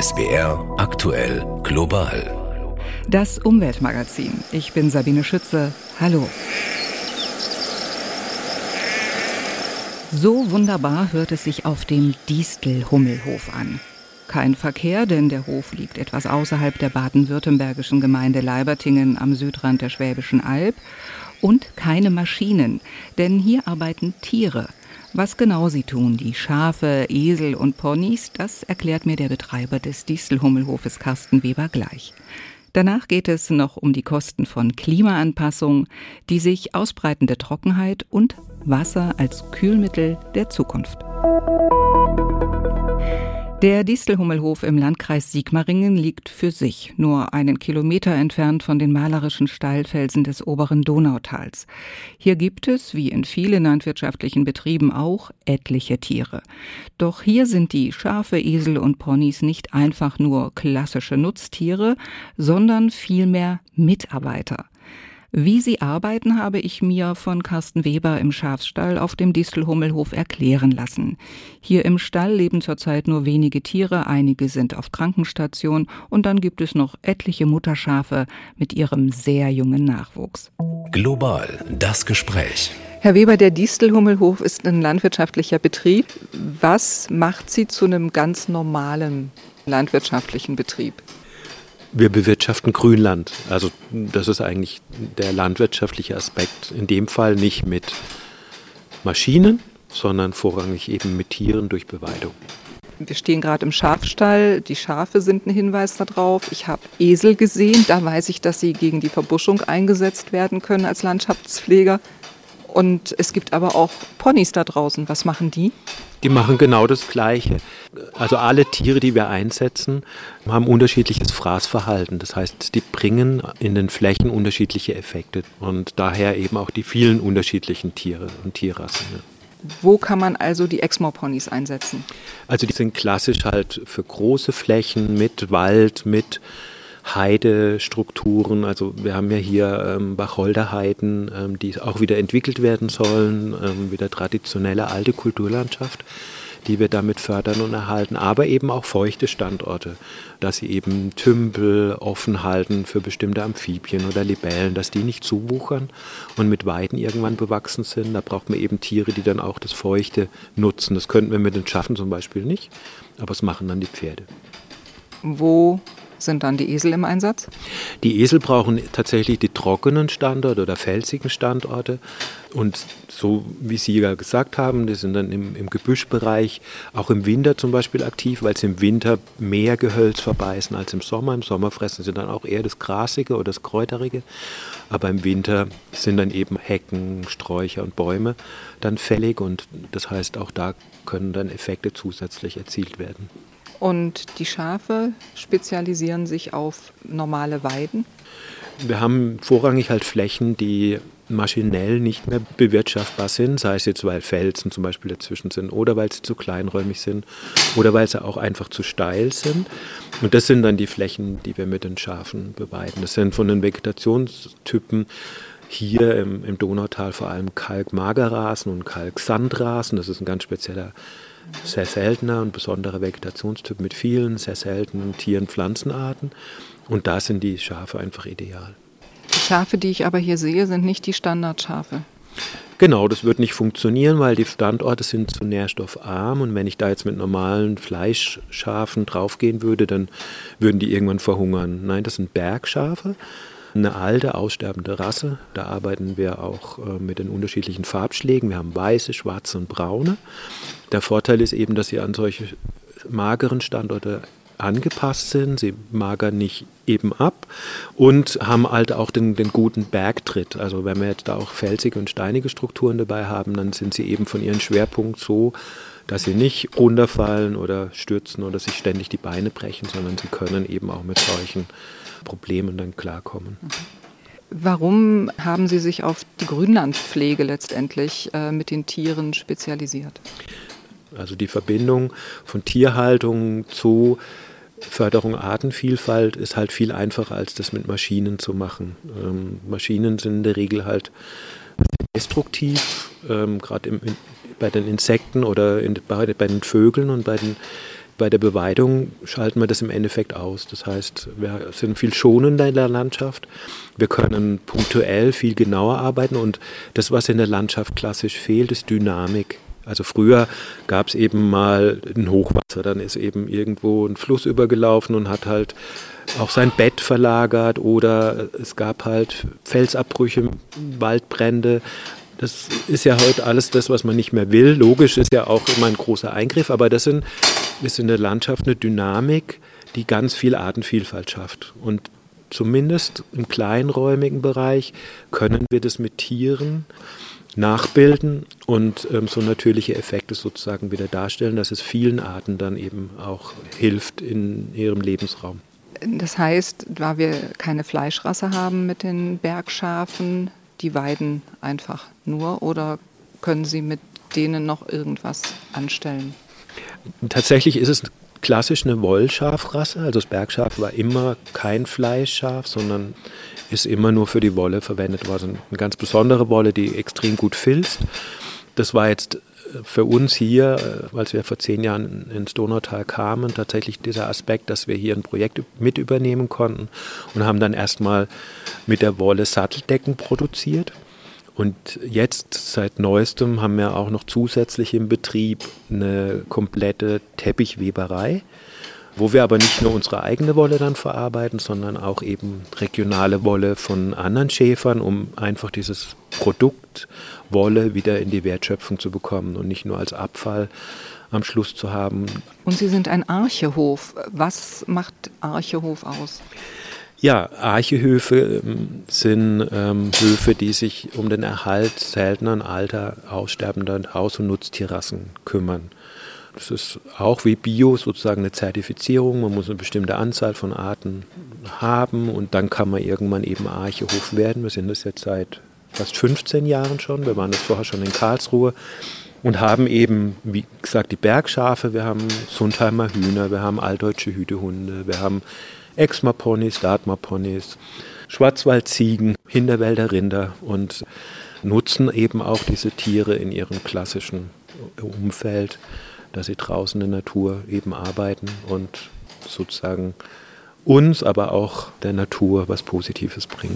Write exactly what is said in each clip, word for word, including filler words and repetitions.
S B R aktuell global. Das Umweltmagazin. Ich bin Sabine Schütze. Hallo. So wunderbar hört es sich auf dem Distelhummelhof an. Kein Verkehr, denn der Hof liegt etwas außerhalb der baden-württembergischen Gemeinde Leibertingen am Südrand der Schwäbischen Alb. Und keine Maschinen, denn hier arbeiten Tiere. Was genau sie tun, die Schafe, Esel und Ponys, das erklärt mir der Betreiber des Distelhummelhofes Carsten Weber gleich. Danach geht es noch um die Kosten von Klimaanpassung, die sich ausbreitende Trockenheit und Wasser als Kühlmittel der Zukunft. Der Distelhummelhof im Landkreis Sigmaringen liegt für sich, nur einen Kilometer entfernt von den malerischen Steilfelsen des oberen Donautals. Hier gibt es, wie in vielen landwirtschaftlichen Betrieben auch, etliche Tiere. Doch hier sind die Schafe, Esel und Ponys nicht einfach nur klassische Nutztiere, sondern vielmehr Mitarbeiter. Wie sie arbeiten, habe ich mir von Carsten Weber im Schafsstall auf dem Distelhummelhof erklären lassen. Hier im Stall leben zurzeit nur wenige Tiere, einige sind auf Krankenstation und dann gibt es noch etliche Mutterschafe mit ihrem sehr jungen Nachwuchs. Global das Gespräch. Herr Weber, der Distelhummelhof ist ein landwirtschaftlicher Betrieb. Was macht Sie zu einem ganz normalen landwirtschaftlichen Betrieb? Wir bewirtschaften Grünland. Also das ist eigentlich der landwirtschaftliche Aspekt. In dem Fall nicht mit Maschinen, sondern vorrangig eben mit Tieren durch Beweidung. Wir stehen gerade im Schafstall. Die Schafe sind ein Hinweis darauf. Ich habe Esel gesehen. Da weiß ich, dass sie gegen die Verbuschung eingesetzt werden können als Landschaftspfleger. Und es gibt aber auch Ponys da draußen. Was machen die? Die machen genau das Gleiche. Also alle Tiere, die wir einsetzen, haben unterschiedliches Fraßverhalten. Das heißt, die bringen in den Flächen unterschiedliche Effekte und daher eben auch die vielen unterschiedlichen Tiere und Tierrassen. Ja. Wo kann man also die Exmoor-Ponys einsetzen? Also die sind klassisch halt für große Flächen mit Wald, mit Heidestrukturen, also wir haben ja hier ähm, Wacholderheiden, ähm, die auch wieder entwickelt werden sollen, ähm, wieder traditionelle alte Kulturlandschaft, die wir damit fördern und erhalten, aber eben auch feuchte Standorte, dass sie eben Tümpel offen halten für bestimmte Amphibien oder Libellen, dass die nicht zuwuchern und mit Weiden irgendwann bewachsen sind. Da braucht man eben Tiere, die dann auch das Feuchte nutzen. Das könnten wir mit den Schafen zum Beispiel nicht, aber es machen dann die Pferde. Wo sind dann die Esel im Einsatz? Die Esel brauchen tatsächlich die trockenen Standorte oder felsigen Standorte. Und so wie Sie ja gesagt haben, die sind dann im, im Gebüschbereich auch im Winter zum Beispiel aktiv, weil sie im Winter mehr Gehölz verbeißen als im Sommer. Im Sommer fressen sie dann auch eher das Grasige oder das Kräuterige. Aber im Winter sind dann eben Hecken, Sträucher und Bäume dann fällig. Und das heißt, auch da können dann Effekte zusätzlich erzielt werden. Und die Schafe spezialisieren sich auf normale Weiden? Wir haben vorrangig halt Flächen, die maschinell nicht mehr bewirtschaftbar sind, sei es jetzt, weil Felsen zum Beispiel dazwischen sind oder weil sie zu kleinräumig sind oder weil sie auch einfach zu steil sind. Und das sind dann die Flächen, die wir mit den Schafen beweiden. Das sind von den Vegetationstypen hier im, im Donautal vor allem Kalkmagerrasen und Kalksandrasen. Das ist ein ganz spezieller, sehr seltener und besonderer Vegetationstyp mit vielen sehr seltenen Tieren- und Pflanzenarten. Und da sind die Schafe einfach ideal. Die Schafe, die ich aber hier sehe, sind nicht die Standardschafe. Genau, das wird nicht funktionieren, weil die Standorte sind zu nährstoffarm. Und wenn ich da jetzt mit normalen Fleischschafen draufgehen würde, dann würden die irgendwann verhungern. Nein, das sind Bergschafe. Eine alte, aussterbende Rasse. Da arbeiten wir auch äh, mit den unterschiedlichen Farbschlägen. Wir haben weiße, schwarze und braune. Der Vorteil ist eben, dass sie an solche mageren Standorte angepasst sind. Sie magern nicht eben ab und haben halt auch den, den guten Bergtritt. Also wenn wir jetzt da auch felsige und steinige Strukturen dabei haben, dann sind sie eben von ihrem Schwerpunkt so, dass sie nicht runterfallen oder stürzen oder sich ständig die Beine brechen, sondern sie können eben auch mit solchen Problemen dann klarkommen. Warum haben Sie sich auf die Grünlandpflege letztendlich äh, mit den Tieren spezialisiert? Also die Verbindung von Tierhaltung zu Förderung Artenvielfalt ist halt viel einfacher, als das mit Maschinen zu machen. Ähm, Maschinen sind in der Regel halt destruktiv, ähm, gerade bei den Insekten oder in, bei, bei den Vögeln und bei den Bei der Beweidung schalten wir das im Endeffekt aus. Das heißt, wir sind viel schonender in der Landschaft. Wir können punktuell viel genauer arbeiten und das, was in der Landschaft klassisch fehlt, ist Dynamik. Also früher gab es eben mal ein Hochwasser, dann ist eben irgendwo ein Fluss übergelaufen und hat halt auch sein Bett verlagert oder es gab halt Felsabbrüche, Waldbrände. Das ist ja heute alles das, was man nicht mehr will. Logisch ist ja auch immer ein großer Eingriff, aber das sind, ist in der Landschaft eine Dynamik, die ganz viel Artenvielfalt schafft. Und zumindest im kleinräumigen Bereich können wir das mit Tieren nachbilden und ähm, so natürliche Effekte sozusagen wieder darstellen, dass es vielen Arten dann eben auch hilft in ihrem Lebensraum. Das heißt, da wir keine Fleischrasse haben mit den Bergschafen, die weiden einfach nur oder können Sie mit denen noch irgendwas anstellen? Tatsächlich ist es klassisch eine Wollschafrasse. Also das Bergschaf war immer kein Fleischschaf, sondern ist immer nur für die Wolle verwendet worden. Eine ganz besondere Wolle, die extrem gut filzt. Das war jetzt für uns hier, als wir vor zehn Jahren ins Donautal kamen, tatsächlich dieser Aspekt, dass wir hier ein Projekt mit übernehmen konnten und haben dann erstmal mit der Wolle Satteldecken produziert. Und jetzt, seit Neuestem, haben wir auch noch zusätzlich im Betrieb eine komplette Teppichweberei, wo wir aber nicht nur unsere eigene Wolle dann verarbeiten, sondern auch eben regionale Wolle von anderen Schäfern, um einfach dieses Produkt Wolle wieder in die Wertschöpfung zu bekommen und nicht nur als Abfall am Schluss zu haben. Und Sie sind ein Archehof. Was macht Archehof aus? Ja, Archehöfe sind ähm, Höfe, die sich um den Erhalt seltener und alter aussterbender Haus- und Nutztierrassen kümmern. Das ist auch wie Bio sozusagen eine Zertifizierung. Man muss eine bestimmte Anzahl von Arten haben und dann kann man irgendwann eben Archehof werden. Wir sind das jetzt seit fast fünfzehn Jahren schon. Wir waren das vorher schon in Karlsruhe und haben eben, wie gesagt, die Bergschafe. Wir haben Sundheimer Hühner, wir haben altdeutsche Hütehunde, wir haben Exmar-Ponys, Dartmar-Ponys, Schwarzwaldziegen, Hinterwälder Rinder und nutzen eben auch diese Tiere in ihrem klassischen Umfeld, dass sie draußen in der Natur eben arbeiten und sozusagen uns, aber auch der Natur was Positives bringen.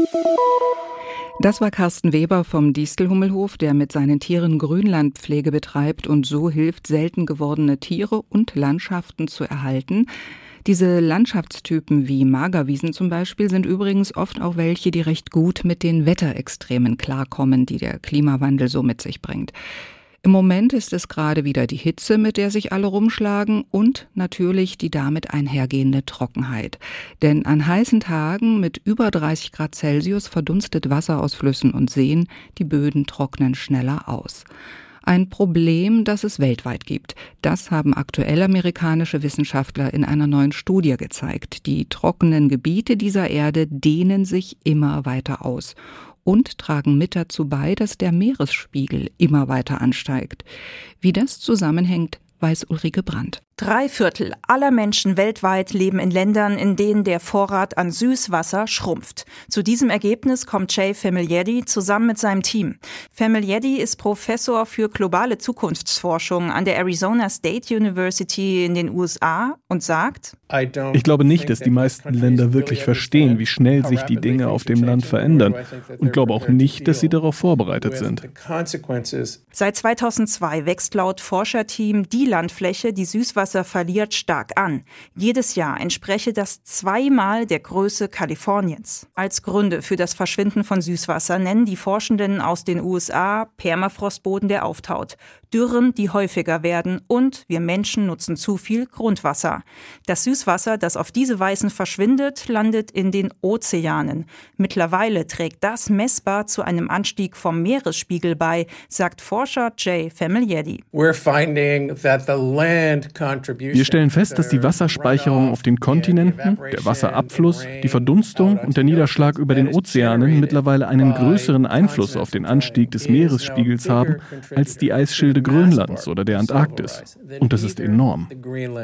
Das war Carsten Weber vom Distelhummelhof, der mit seinen Tieren Grünlandpflege betreibt und so hilft, selten gewordene Tiere und Landschaften zu erhalten. Diese Landschaftstypen wie Magerwiesen zum Beispiel sind übrigens oft auch welche, die recht gut mit den Wetterextremen klarkommen, die der Klimawandel so mit sich bringt. Im Moment ist es gerade wieder die Hitze, mit der sich alle rumschlagen und natürlich die damit einhergehende Trockenheit. Denn an heißen Tagen mit über dreißig Grad Celsius verdunstet Wasser aus Flüssen und Seen, die Böden trocknen schneller aus. Ein Problem, das es weltweit gibt. Das haben aktuell amerikanische Wissenschaftler in einer neuen Studie gezeigt. Die trockenen Gebiete dieser Erde dehnen sich immer weiter aus und tragen mit dazu bei, dass der Meeresspiegel immer weiter ansteigt. Wie das zusammenhängt, weiß Ulrike Brandt. Drei Viertel aller Menschen weltweit leben in Ländern, in denen der Vorrat an Süßwasser schrumpft. Zu diesem Ergebnis kommt Jay Famiglietti zusammen mit seinem Team. Famiglietti ist Professor für globale Zukunftsforschung an der Arizona State University in den U S A und sagt: Ich glaube nicht, dass die meisten Länder wirklich verstehen, wie schnell sich die Dinge auf dem Land verändern und glaube auch nicht, dass sie darauf vorbereitet sind. Seit zweitausendzwei wächst laut Forscherteam die Landfläche, die Süßwasser verliert, stark an. Jedes Jahr entspreche das zweimal der Größe Kaliforniens. Als Gründe für das Verschwinden von Süßwasser nennen die Forschenden aus den U S A Permafrostboden, der auftaut, Dürren, die häufiger werden und wir Menschen nutzen zu viel Grundwasser. Das Süßwasser, das auf diese Weise verschwindet, landet in den Ozeanen. Mittlerweile trägt das messbar zu einem Anstieg vom Meeresspiegel bei, sagt Forscher Jay Famiglietti. Wir stellen fest, dass die Wasserspeicherung auf den Kontinenten, der Wasserabfluss, die Verdunstung und der Niederschlag über den Ozeanen mittlerweile einen größeren Einfluss auf den Anstieg des Meeresspiegels haben als die Eisschilde Grönlands oder der Antarktis. Und das ist enorm.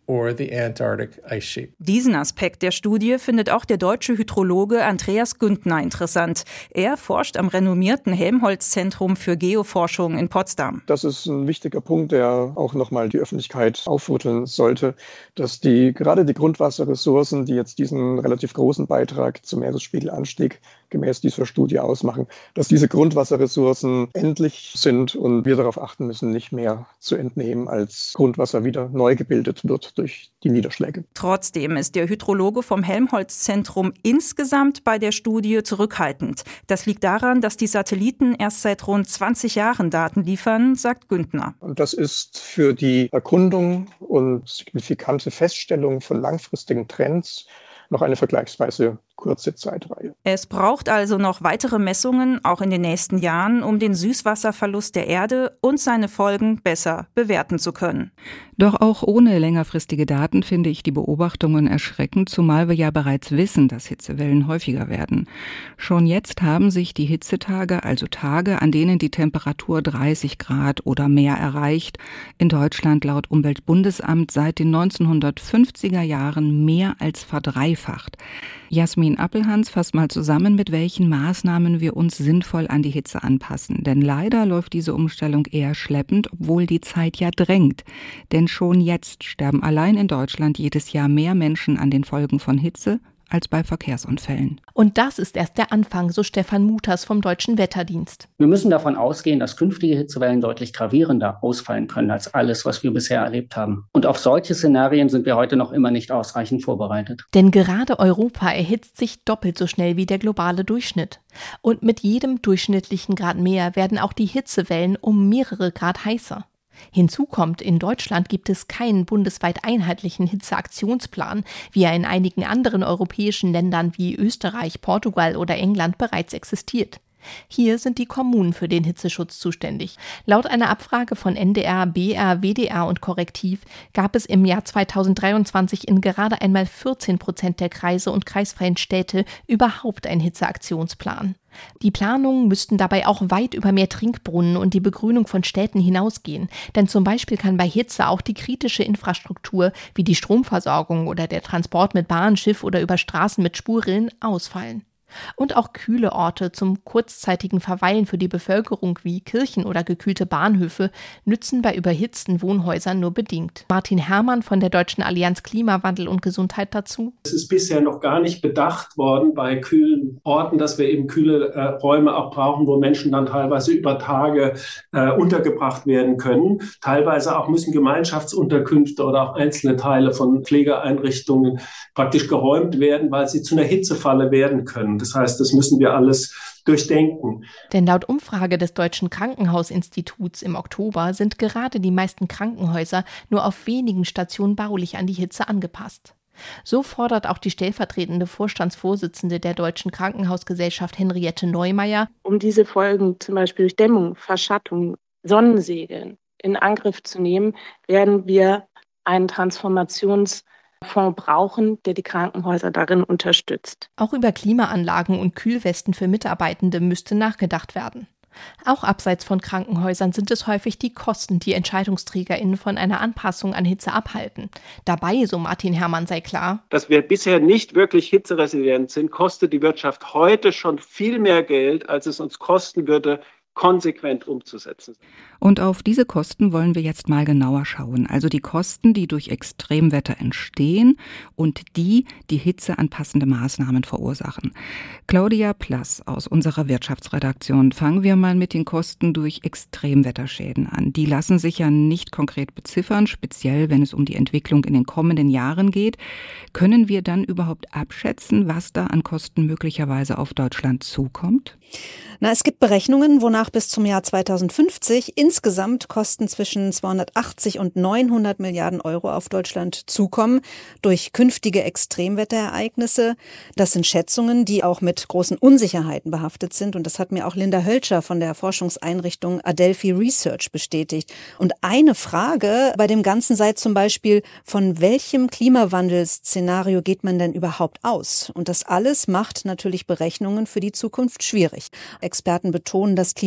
or the Antarctic ice sheet. Diesen Aspekt der Studie findet auch der deutsche Hydrologe Andreas Güntner interessant. Er forscht am renommierten Helmholtz-Zentrum für Geoforschung in Potsdam. Das ist ein wichtiger Punkt, der auch nochmal die Öffentlichkeit aufrütteln sollte, dass die gerade die Grundwasserressourcen, die jetzt diesen relativ großen Beitrag zum Meeresspiegelanstieg gemäß dieser Studie ausmachen, dass diese Grundwasserressourcen endlich sind und wir darauf achten müssen, nicht mehr zu entnehmen, als Grundwasser wieder neu gebildet wird durch die Niederschläge. Trotzdem ist der Hydrologe vom Helmholtz-Zentrum insgesamt bei der Studie zurückhaltend. Das liegt daran, dass die Satelliten erst seit rund zwanzig Jahren Daten liefern, sagt Güntner. Und das ist für die Erkundung und signifikante Feststellung von langfristigen Trends noch eine vergleichsweise kurze Zeitreihe. Es braucht also noch weitere Messungen, auch in den nächsten Jahren, um den Süßwasserverlust der Erde und seine Folgen besser bewerten zu können. Doch auch ohne längerfristige Daten finde ich die Beobachtungen erschreckend, zumal wir ja bereits wissen, dass Hitzewellen häufiger werden. Schon jetzt haben sich die Hitzetage, also Tage, an denen die Temperatur dreißig Grad oder mehr erreicht, in Deutschland laut Umweltbundesamt seit den neunzehnhundertfünfziger Jahren mehr als verdreifacht. Jasmin Appelhans fasst mal zusammen, mit welchen Maßnahmen wir uns sinnvoll an die Hitze anpassen. Denn leider läuft diese Umstellung eher schleppend, obwohl die Zeit ja drängt. Denn schon jetzt sterben allein in Deutschland jedes Jahr mehr Menschen an den Folgen von Hitze als bei Verkehrsunfällen. Und das ist erst der Anfang, so Stefan Muthers vom Deutschen Wetterdienst. Wir müssen davon ausgehen, dass künftige Hitzewellen deutlich gravierender ausfallen können als alles, was wir bisher erlebt haben. Und auf solche Szenarien sind wir heute noch immer nicht ausreichend vorbereitet. Denn gerade Europa erhitzt sich doppelt so schnell wie der globale Durchschnitt. Und mit jedem durchschnittlichen Grad mehr werden auch die Hitzewellen um mehrere Grad heißer. Hinzu kommt, in Deutschland gibt es keinen bundesweit einheitlichen Hitzeaktionsplan, wie er in einigen anderen europäischen Ländern wie Österreich, Portugal oder England bereits existiert. Hier sind die Kommunen für den Hitzeschutz zuständig. Laut einer Abfrage von N D R, B R, W D R und Korrektiv gab es im Jahr zweitausenddreiundzwanzig in gerade einmal vierzehn Prozent der Kreise und kreisfreien Städte überhaupt einen Hitzeaktionsplan. Die Planungen müssten dabei auch weit über mehr Trinkbrunnen und die Begrünung von Städten hinausgehen. Denn zum Beispiel kann bei Hitze auch die kritische Infrastruktur wie die Stromversorgung oder der Transport mit Bahn, Schiff oder über Straßen mit Spurrillen ausfallen. Und auch kühle Orte zum kurzzeitigen Verweilen für die Bevölkerung wie Kirchen oder gekühlte Bahnhöfe nützen bei überhitzten Wohnhäusern nur bedingt. Martin Herrmann von der Deutschen Allianz Klimawandel und Gesundheit dazu. Es ist bisher noch gar nicht bedacht worden bei kühlen Orten, dass wir eben kühle äh, Räume auch brauchen, wo Menschen dann teilweise über Tage äh, untergebracht werden können. Teilweise auch müssen Gemeinschaftsunterkünfte oder auch einzelne Teile von Pflegeeinrichtungen praktisch geräumt werden, weil sie zu einer Hitzefalle werden können. Das heißt, das müssen wir alles durchdenken. Denn laut Umfrage des Deutschen Krankenhausinstituts im Oktober sind gerade die meisten Krankenhäuser nur auf wenigen Stationen baulich an die Hitze angepasst. So fordert auch die stellvertretende Vorstandsvorsitzende der Deutschen Krankenhausgesellschaft Henriette Neumeier, um diese Folgen zum Beispiel durch Dämmung, Verschattung, Sonnensegeln in Angriff zu nehmen, werden wir einen Transformations- Fonds brauchen, der die Krankenhäuser darin unterstützt. Auch über Klimaanlagen und Kühlwesten für Mitarbeitende müsste nachgedacht werden. Auch abseits von Krankenhäusern sind es häufig die Kosten, die EntscheidungsträgerInnen von einer Anpassung an Hitze abhalten. Dabei, so Martin Herrmann, sei klar: Dass wir bisher nicht wirklich hitzeresilient sind, kostet die Wirtschaft heute schon viel mehr Geld, als es uns kosten würde, konsequent umzusetzen. Und auf diese Kosten wollen wir jetzt mal genauer schauen. Also die Kosten, die durch Extremwetter entstehen und die, die hitzeanpassende Maßnahmen verursachen. Claudia Plass aus unserer Wirtschaftsredaktion. Fangen wir mal mit den Kosten durch Extremwetterschäden an. Die lassen sich ja nicht konkret beziffern, speziell wenn es um die Entwicklung in den kommenden Jahren geht. Können wir dann überhaupt abschätzen, was da an Kosten möglicherweise auf Deutschland zukommt? Na, es gibt Berechnungen, wonach bis zum Jahr zweitausendfünfzig insgesamt Kosten zwischen zweihundertachtzig und neunhundert Milliarden Euro auf Deutschland zukommen durch künftige Extremwetterereignisse. Das sind Schätzungen, die auch mit großen Unsicherheiten behaftet sind. Und das hat mir auch Linda Hölscher von der Forschungseinrichtung Adelphi Research bestätigt. Und eine Frage bei dem Ganzen sei zum Beispiel, von welchem Klimawandelszenario geht man denn überhaupt aus? Und das alles macht natürlich Berechnungen für die Zukunft schwierig. Experten betonen, dass Klima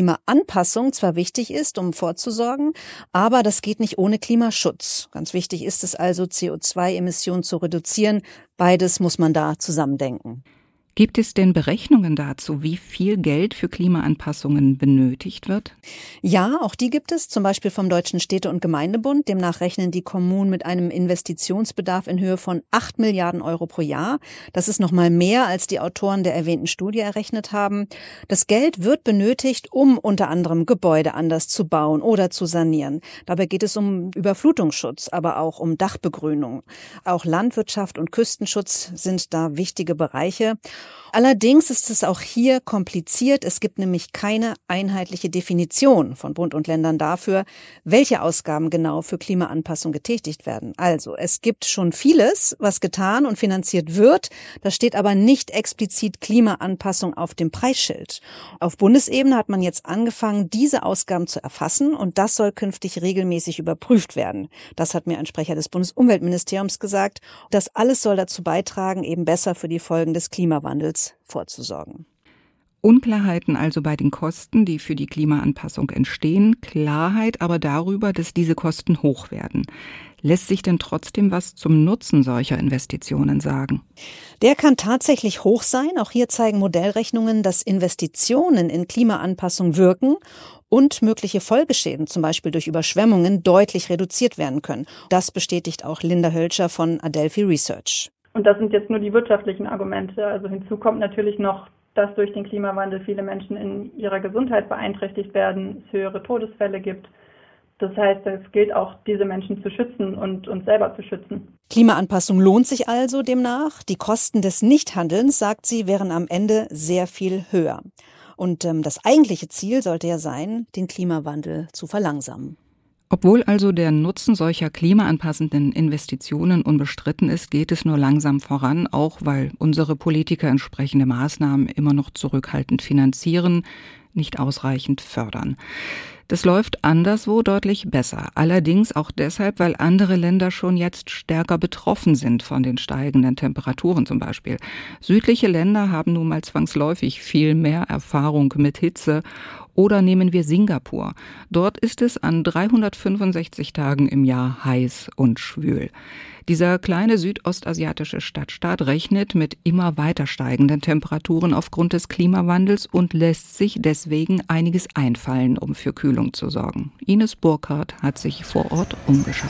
Klimaanpassung zwar wichtig ist, um vorzusorgen, aber das geht nicht ohne Klimaschutz. Ganz wichtig ist es also, C O zwei Emissionen zu reduzieren. Beides muss man da zusammendenken. Gibt es denn Berechnungen dazu, wie viel Geld für Klimaanpassungen benötigt wird? Ja, auch die gibt es, zum Beispiel vom Deutschen Städte- und Gemeindebund. Demnach rechnen die Kommunen mit einem Investitionsbedarf in Höhe von acht Milliarden Euro pro Jahr. Das ist noch mal mehr, als die Autoren der erwähnten Studie errechnet haben. Das Geld wird benötigt, um unter anderem Gebäude anders zu bauen oder zu sanieren. Dabei geht es um Überflutungsschutz, aber auch um Dachbegrünung. Auch Landwirtschaft und Küstenschutz sind da wichtige Bereiche. Allerdings ist es auch hier kompliziert. Es gibt nämlich keine einheitliche Definition von Bund und Ländern dafür, welche Ausgaben genau für Klimaanpassung getätigt werden. Also es gibt schon vieles, was getan und finanziert wird. Da steht aber nicht explizit Klimaanpassung auf dem Preisschild. Auf Bundesebene hat man jetzt angefangen, diese Ausgaben zu erfassen, und das soll künftig regelmäßig überprüft werden. Das hat mir ein Sprecher des Bundesumweltministeriums gesagt. Das alles soll dazu beitragen, eben besser für die Folgen des Klimawandels vorzusorgen. Unklarheiten also bei den Kosten, die für die Klimaanpassung entstehen, Klarheit aber darüber, dass diese Kosten hoch werden. Lässt sich denn trotzdem was zum Nutzen solcher Investitionen sagen? Der kann tatsächlich hoch sein. Auch hier zeigen Modellrechnungen, dass Investitionen in Klimaanpassung wirken und mögliche Folgeschäden, zum Beispiel durch Überschwemmungen, deutlich reduziert werden können. Das bestätigt auch Linda Hölscher von Adelphi Research. Und das sind jetzt nur die wirtschaftlichen Argumente. Also hinzu kommt natürlich noch, dass durch den Klimawandel viele Menschen in ihrer Gesundheit beeinträchtigt werden, es höhere Todesfälle gibt. Das heißt, es gilt auch, diese Menschen zu schützen und uns selber zu schützen. Klimaanpassung lohnt sich also demnach. Die Kosten des Nichthandelns, sagt sie, wären am Ende sehr viel höher. Und ähm, das eigentliche Ziel sollte ja sein, den Klimawandel zu verlangsamen. Obwohl also der Nutzen solcher klimaanpassenden Investitionen unbestritten ist, geht es nur langsam voran, auch weil unsere Politiker entsprechende Maßnahmen immer noch zurückhaltend finanzieren, nicht ausreichend fördern. Das läuft anderswo deutlich besser. Allerdings auch deshalb, weil andere Länder schon jetzt stärker betroffen sind von den steigenden Temperaturen zum Beispiel. Südliche Länder haben nun mal zwangsläufig viel mehr Erfahrung mit Hitze. Oder nehmen wir Singapur. Dort ist es an dreihundertfünfundsechzig Tagen im Jahr heiß und schwül. Dieser kleine südostasiatische Stadtstaat rechnet mit immer weiter steigenden Temperaturen aufgrund des Klimawandels und lässt sich deswegen einiges einfallen, um für Kühlung zu sorgen. Ines Burkhardt hat sich vor Ort umgeschaut.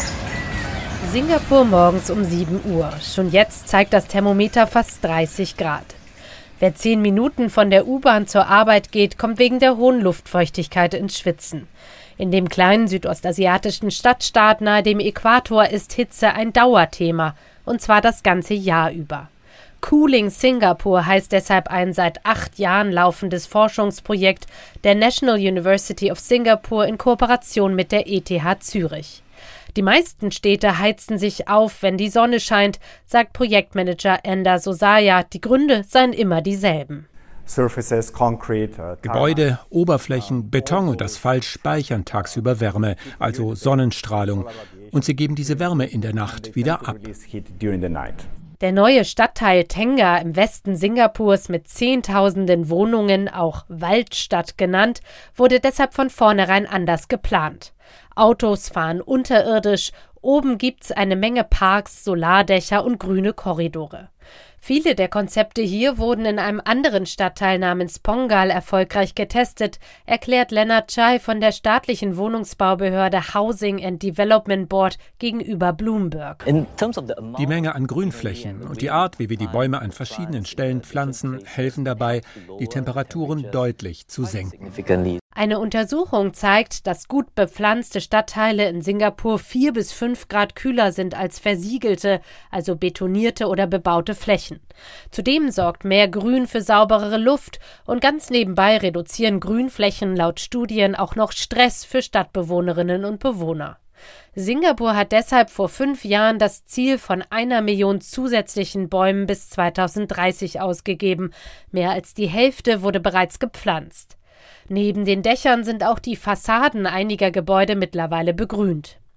Singapur morgens um sieben Uhr. Schon jetzt zeigt das Thermometer fast dreißig Grad. Wer zehn Minuten von der U-Bahn zur Arbeit geht, kommt wegen der hohen Luftfeuchtigkeit ins Schwitzen. In dem kleinen südostasiatischen Stadtstaat nahe dem Äquator ist Hitze ein Dauerthema, und zwar das ganze Jahr über. Cooling Singapore heißt deshalb ein seit acht Jahren laufendes Forschungsprojekt der National University of Singapore in Kooperation mit der E T H Zürich. Die meisten Städte heizen sich auf, wenn die Sonne scheint, sagt Projektmanager Ender Sosaya. Die Gründe seien immer dieselben. Gebäude, Oberflächen, Beton und Asphalt speichern tagsüber Wärme, also Sonnenstrahlung. Und sie geben diese Wärme in der Nacht wieder ab. Der neue Stadtteil Tengah im Westen Singapurs mit Zehntausenden Wohnungen, auch Waldstadt genannt, wurde deshalb von vornherein anders geplant. Autos fahren unterirdisch, oben gibt's eine Menge Parks, Solardächer und grüne Korridore. Viele der Konzepte hier wurden in einem anderen Stadtteil namens Pongal erfolgreich getestet, erklärt Lennart Chai von der staatlichen Wohnungsbaubehörde Housing and Development Board gegenüber Bloomberg. Die Menge an Grünflächen und die Art, wie wir die Bäume an verschiedenen Stellen pflanzen, helfen dabei, die Temperaturen deutlich zu senken. Eine Untersuchung zeigt, dass gut bepflanzte Stadtteile in Singapur vier bis fünf Grad kühler sind als versiegelte, also betonierte oder bebaute Flächen. Zudem sorgt mehr Grün für sauberere Luft und ganz nebenbei reduzieren Grünflächen laut Studien auch noch Stress für Stadtbewohnerinnen und Bewohner. Singapur hat deshalb vor fünf Jahren das Ziel von einer Million zusätzlichen Bäumen bis zweitausenddreißig ausgegeben. Mehr als die Hälfte wurde bereits gepflanzt. Neben den Dächern sind auch die Fassaden einiger Gebäude mittlerweile begrünt.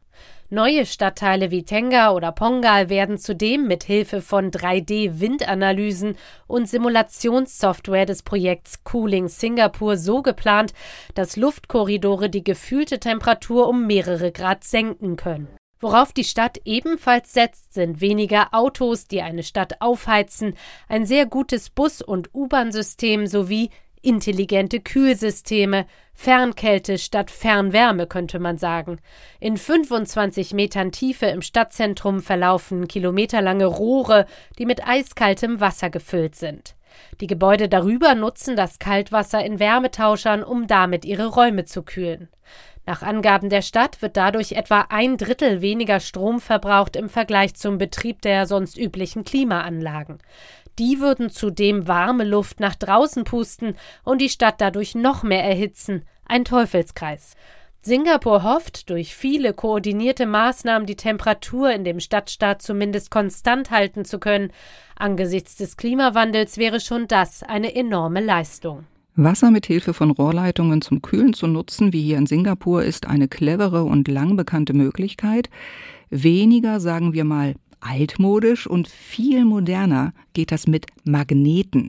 Neue Stadtteile wie Tenga oder Pongal werden zudem mit Hilfe von drei D-Windanalysen und Simulationssoftware des Projekts Cooling Singapore so geplant, dass Luftkorridore die gefühlte Temperatur um mehrere Grad senken können. Worauf die Stadt ebenfalls setzt, sind weniger Autos, die eine Stadt aufheizen, ein sehr gutes Bus- und U-Bahn-System sowie intelligente Kühlsysteme, Fernkälte statt Fernwärme, könnte man sagen. In fünfundzwanzig Metern Tiefe im Stadtzentrum verlaufen kilometerlange Rohre, die mit eiskaltem Wasser gefüllt sind. Die Gebäude darüber nutzen das Kaltwasser in Wärmetauschern, um damit ihre Räume zu kühlen. Nach Angaben der Stadt wird dadurch etwa ein Drittel weniger Strom verbraucht im Vergleich zum Betrieb der sonst üblichen Klimaanlagen. Die würden zudem warme Luft nach draußen pusten und die Stadt dadurch noch mehr erhitzen. Ein Teufelskreis. Singapur hofft, durch viele koordinierte Maßnahmen die Temperatur in dem Stadtstaat zumindest konstant halten zu können. Angesichts des Klimawandels wäre schon das eine enorme Leistung. Wasser mit Hilfe von Rohrleitungen zum Kühlen zu nutzen, wie hier in Singapur, ist eine clevere und lang bekannte Möglichkeit. Weniger, sagen wir mal, altmodisch und viel moderner geht das mit Magneten.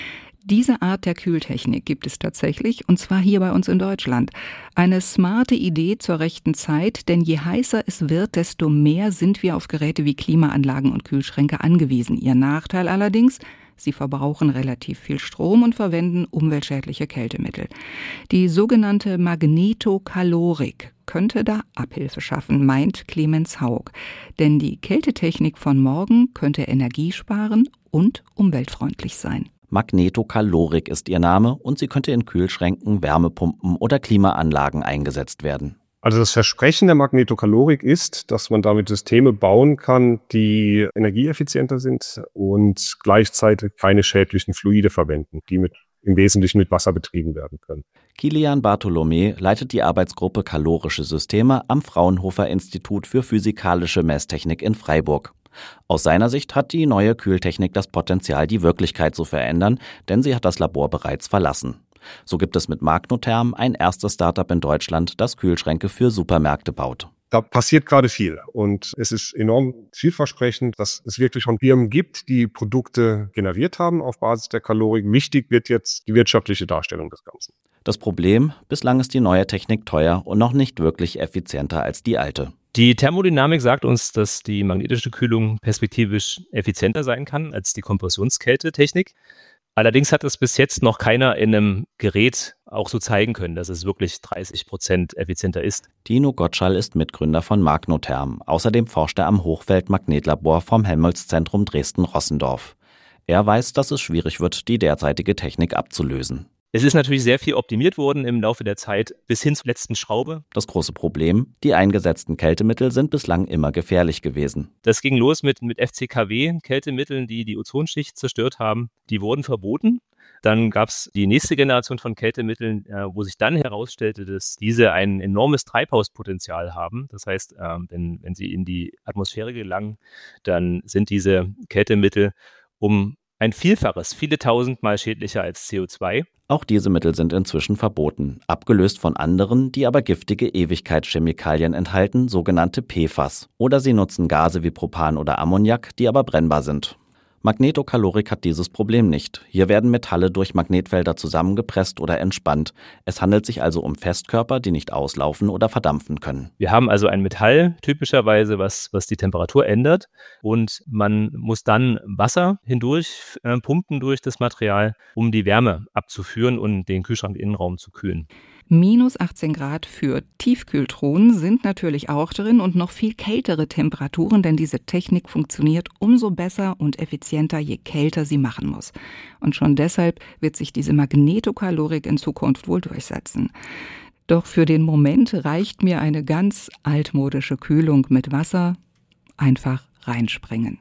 Diese Art der Kühltechnik gibt es tatsächlich, und zwar hier bei uns in Deutschland. Eine smarte Idee zur rechten Zeit, denn je heißer es wird, desto mehr sind wir auf Geräte wie Klimaanlagen und Kühlschränke angewiesen. Ihr Nachteil allerdings: Sie verbrauchen relativ viel Strom und verwenden umweltschädliche Kältemittel. Die sogenannte Magnetokalorik könnte da Abhilfe schaffen, meint Clemens Haug. Denn die Kältetechnik von morgen könnte Energie sparen und umweltfreundlich sein. Magnetokalorik ist ihr Name und sie könnte in Kühlschränken, Wärmepumpen oder Klimaanlagen eingesetzt werden. Also das Versprechen der Magnetokalorik ist, dass man damit Systeme bauen kann, die energieeffizienter sind und gleichzeitig keine schädlichen Fluide verwenden, die mit, im Wesentlichen mit Wasser betrieben werden können. Kilian Bartholomä leitet die Arbeitsgruppe Kalorische Systeme am Fraunhofer Institut für physikalische Messtechnik in Freiburg. Aus seiner Sicht hat die neue Kühltechnik das Potenzial, die Wirklichkeit zu verändern, denn sie hat das Labor bereits verlassen. So gibt es mit Magnotherm ein erstes Startup in Deutschland, das Kühlschränke für Supermärkte baut. Da passiert gerade viel und es ist enorm vielversprechend, dass es wirklich schon Firmen gibt, die Produkte generiert haben auf Basis der Kalorik. Wichtig wird jetzt die wirtschaftliche Darstellung des Ganzen. Das Problem: Bislang ist die neue Technik teuer und noch nicht wirklich effizienter als die alte. Die Thermodynamik sagt uns, dass die magnetische Kühlung perspektivisch effizienter sein kann als die Kompressionskältetechnik. Allerdings hat es bis jetzt noch keiner in einem Gerät auch so zeigen können, dass es wirklich dreißig Prozent effizienter ist. Dino Gottschall ist Mitgründer von Magnotherm. Außerdem forscht er am Hochfeld-Magnetlabor vom Helmholtz-Zentrum Dresden-Rossendorf. Er weiß, dass es schwierig wird, die derzeitige Technik abzulösen. Es ist natürlich sehr viel optimiert worden im Laufe der Zeit bis hin zur letzten Schraube. Das große Problem: Die eingesetzten Kältemittel sind bislang immer gefährlich gewesen. Das ging los mit, mit F C K W-Kältemitteln, die die Ozonschicht zerstört haben. Die wurden verboten. Dann gab es die nächste Generation von Kältemitteln, äh, wo sich dann herausstellte, dass diese ein enormes Treibhauspotenzial haben. Das heißt, äh, wenn, wenn sie in die Atmosphäre gelangen, dann sind diese Kältemittel um ein Vielfaches, viele tausendmal schädlicher als C O zwei. Auch diese Mittel sind inzwischen verboten, abgelöst von anderen, die aber giftige Ewigkeitschemikalien enthalten, sogenannte P F A S. Oder sie nutzen Gase wie Propan oder Ammoniak, die aber brennbar sind. Magnetokalorik hat dieses Problem nicht. Hier werden Metalle durch Magnetfelder zusammengepresst oder entspannt. Es handelt sich also um Festkörper, die nicht auslaufen oder verdampfen können. Wir haben also ein Metall typischerweise, was, was die Temperatur ändert, und man muss dann Wasser hindurch äh, pumpen durch das Material, um die Wärme abzuführen und den Kühlschrank-Innenraum zu kühlen. Minus achtzehn Grad für Tiefkühltruhen sind natürlich auch drin und noch viel kältere Temperaturen, denn diese Technik funktioniert umso besser und effizienter, je kälter sie machen muss. Und schon deshalb wird sich diese Magnetokalorik in Zukunft wohl durchsetzen. Doch für den Moment reicht mir eine ganz altmodische Kühlung mit Wasser. Einfach reinspringen.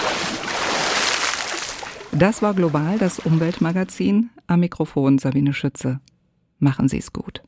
Das war Global, das Umweltmagazin. Am Mikrofon Sabine Schütze. Machen Sie es gut.